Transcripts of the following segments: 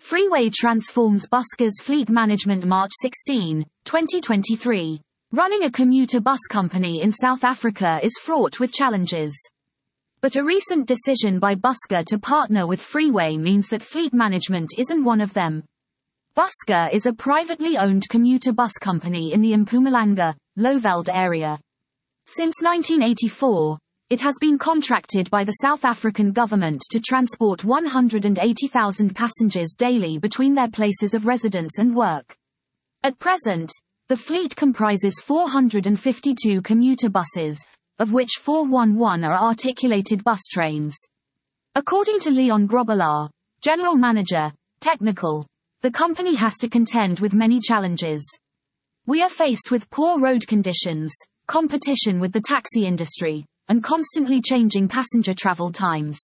Freeway transforms Busker's fleet management. March 16, 2023. Running a commuter bus company in South Africa is fraught with challenges. But a recent decision by Busker to partner with Freeway means that fleet management isn't one of them. Busker is a privately owned commuter bus company in the Mpumalanga, Lowveld area. Since 1984, it has been contracted by the South African government to transport 180,000 passengers daily between their places of residence and work. At present, the fleet comprises 452 commuter buses, of which 411 are articulated bus trains. According to Leon Grobelaar, General Manager, Technical, the company has to contend with many challenges. We are faced with poor road conditions, competition with the taxi industry, and constantly changing passenger travel times.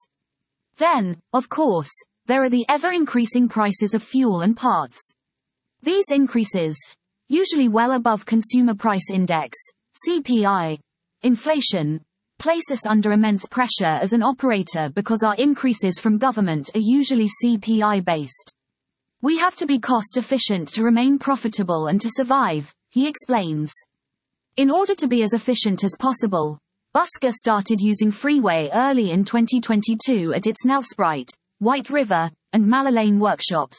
Then, of course, there are the ever-increasing prices of fuel and parts. These increases, usually well above Consumer Price Index, CPI, inflation, place us under immense pressure as an operator because our increases from government are usually CPI-based. We have to be cost-efficient to remain profitable and to survive, he explains. In order to be as efficient as possible, Busker started using Freeway early in 2022 at its Nelspruit, White River, and Mallalane workshops.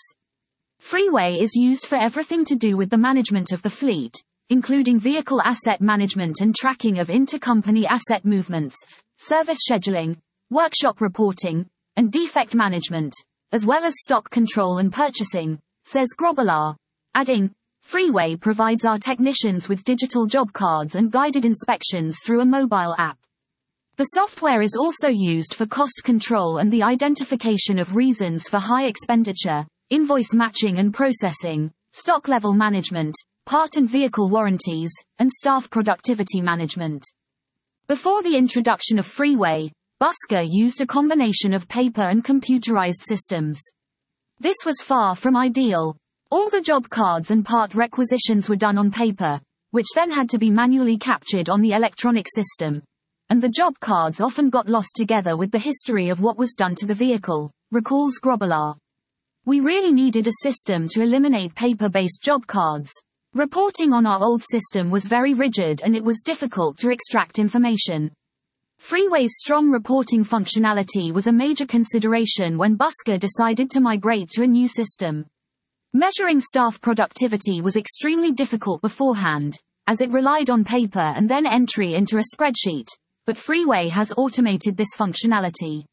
Freeway is used for everything to do with the management of the fleet, including vehicle asset management and tracking of intercompany asset movements, service scheduling, workshop reporting, and defect management, as well as stock control and purchasing, says Grobelaar, adding, Freeway provides our technicians with digital job cards and guided inspections through a mobile app. The software is also used for cost control and the identification of reasons for high expenditure, invoice matching and processing, stock level management, part and vehicle warranties, and staff productivity management. Before the introduction of Freeway, Busker used a combination of paper and computerized systems. This was far from ideal. All the job cards and part requisitions were done on paper, which then had to be manually captured on the electronic system. And the job cards often got lost together with the history of what was done to the vehicle, recalls Grobelaar. We really needed a system to eliminate paper-based job cards. Reporting on our old system was very rigid and it was difficult to extract information. Freeway's strong reporting functionality was a major consideration when Busker decided to migrate to a new system. Measuring staff productivity was extremely difficult beforehand, as it relied on paper and then entry into a spreadsheet, but Freeway has automated this functionality.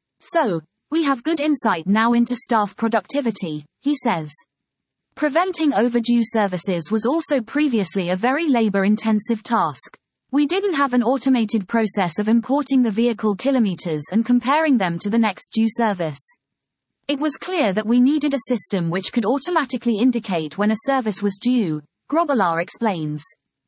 So, we have good insight now into staff productivity, he says. Preventing overdue services was also previously a very labor-intensive task. We didn't have an automated process of importing the vehicle kilometers and comparing them to the next due service. It was clear that we needed a system which could automatically indicate when a service was due, Grobelaar explains.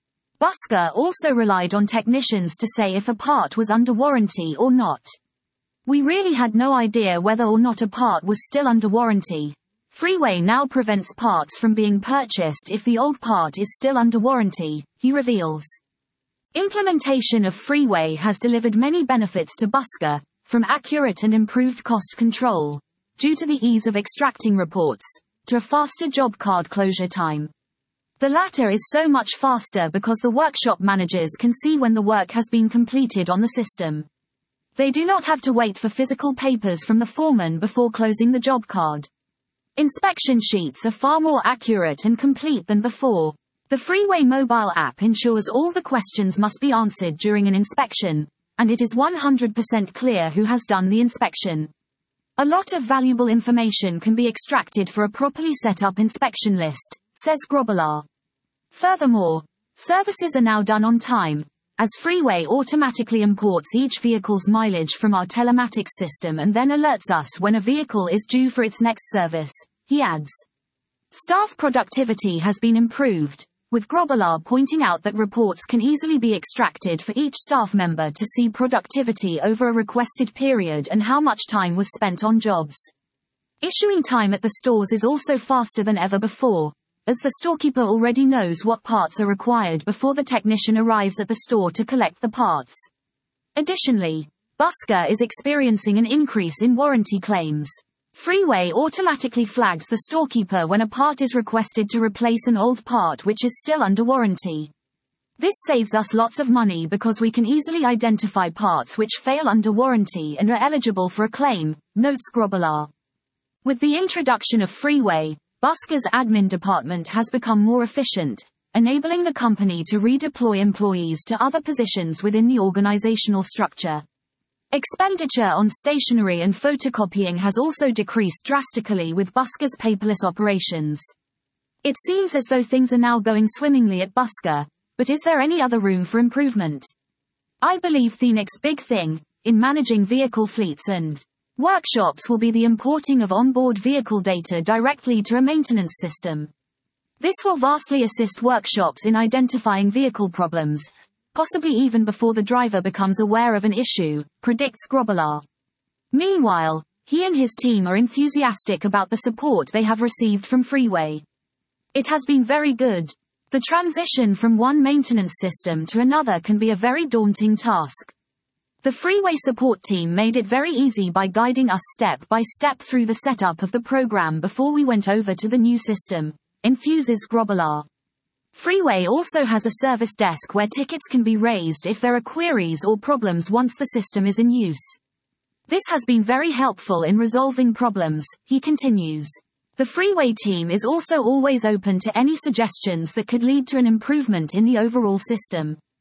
Busker also relied on technicians to say if a part was under warranty or not. We really had no idea whether or not a part was still under warranty. Freeway now prevents parts from being purchased if the old part is still under warranty, he reveals. Implementation of Freeway has delivered many benefits to Busker, from accurate and improved cost control, due to the ease of extracting reports, to a faster job card closure time. The latter is so much faster because the workshop managers can see when the work has been completed on the system. They do not have to wait for physical papers from the foreman before closing the job card. Inspection sheets are far more accurate and complete than before. The Freeway mobile app ensures all the questions must be answered during an inspection, and it is 100% clear who has done the inspection. A lot of valuable information can be extracted for a properly set up inspection list, says Grobelaar. Furthermore, services are now done on time, as Freeway automatically imports each vehicle's mileage from our telematics system and then alerts us when a vehicle is due for its next service, he adds. Staff productivity has been improved, with Grobelaar pointing out that reports can easily be extracted for each staff member to see productivity over a requested period and how much time was spent on jobs. Issuing time at the stores is also faster than ever before, as the storekeeper already knows what parts are required before the technician arrives at the store to collect the parts. Additionally, Busker is experiencing an increase in warranty claims. Freeway automatically flags the storekeeper when a part is requested to replace an old part which is still under warranty. This saves us lots of money because we can easily identify parts which fail under warranty and are eligible for a claim, notes Grobbelaar. With the introduction of Freeway, Busker's admin department has become more efficient, enabling the company to redeploy employees to other positions within the organizational structure. Expenditure on stationery and photocopying has also decreased drastically with Busker's paperless operations. It seems as though things are now going swimmingly at Busker, but is there any other room for improvement? I believe the next big thing, in managing vehicle fleets and workshops, will be the importing of onboard vehicle data directly to a maintenance system. This will vastly assist workshops in identifying vehicle problems, possibly even before the driver becomes aware of an issue, predicts Grobbelaar. Meanwhile, he and his team are enthusiastic about the support they have received from Freeway. It has been very good. The transition from one maintenance system to another can be a very daunting task. The Freeway support team made it very easy by guiding us step by step through the setup of the program before we went over to the new system, enthuses Grobbelaar. Freeway also has a service desk where tickets can be raised if there are queries or problems once the system is in use. This has been very helpful in resolving problems, he continues. The Freeway team is also always open to any suggestions that could lead to an improvement in the overall system.